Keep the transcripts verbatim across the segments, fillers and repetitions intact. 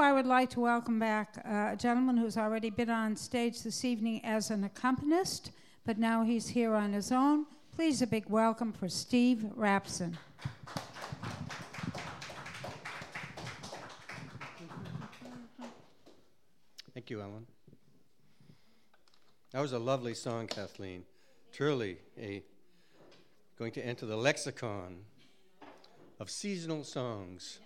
I would like to welcome back uh, a gentleman who's already been on stage this evening as an accompanist, but now he's here on his own. Please, a big welcome for Steve Rapson. Thank you, Ellen. That was a lovely song, Kathleen. Truly a going to enter the lexicon of seasonal songs.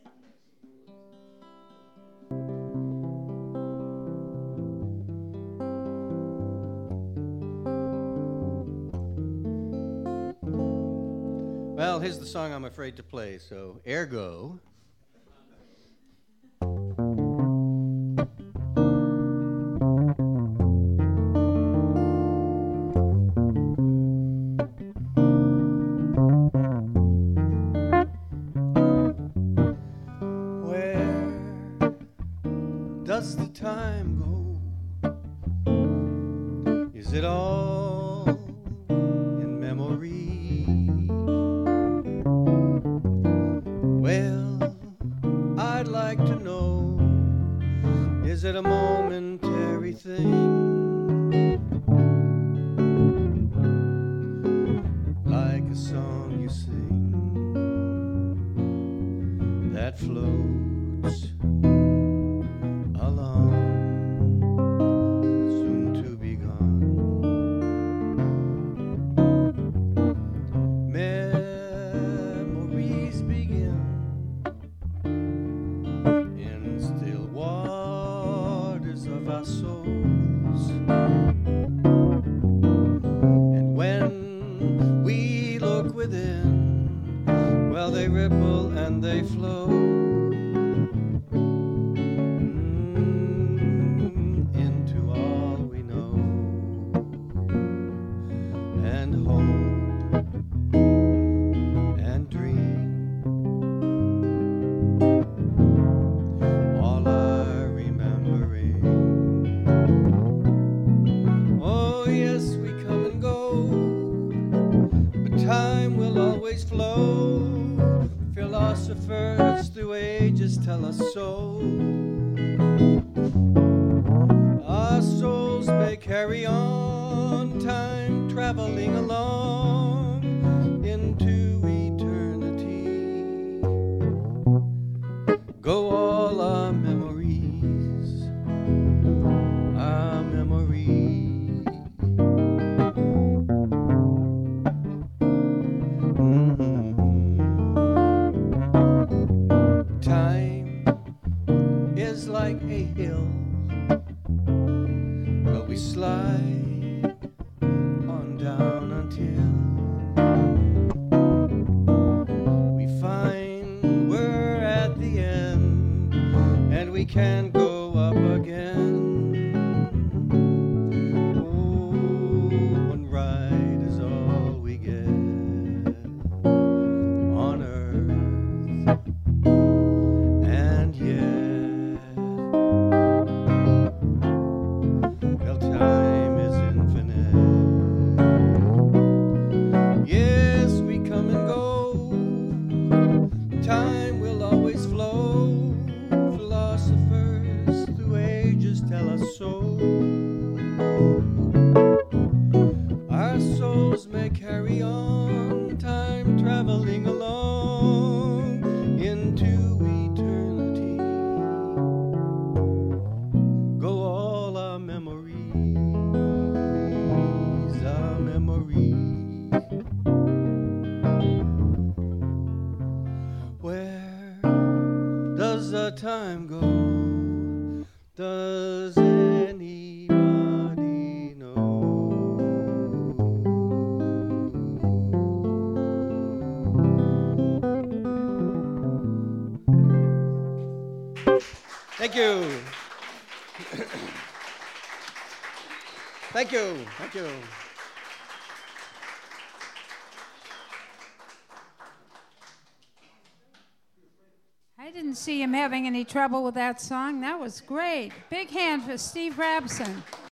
Well, here's the song I'm afraid to play, so ergo. Does the time go? Is it all in memory? Well, I'd like to know, is it a momentary thing? Like a song you sing that floats along, soon to be gone. Memories begin in still waters of our souls, and when we look within, well, they ripple and they flow. Time will always flow. Philosophers through ages tell us so. Our souls may carry on, time traveling along into eternity. Go all our memories, our memories. Like a hill, well, we slide on down until we find we're at the end and we can't go up again. Oh, one ride is all we get on earth, and yet time is infinite. Yes, we come and go. Time will always flow. Philosophers through ages tell us so. Our souls may carry on, time traveling along into eternity. Go all our memories. Where does the time go? Does anybody know? Thank you. Thank you. Thank you. I didn't see him having any trouble with that song. That was great. Big hand for Steve Rapson.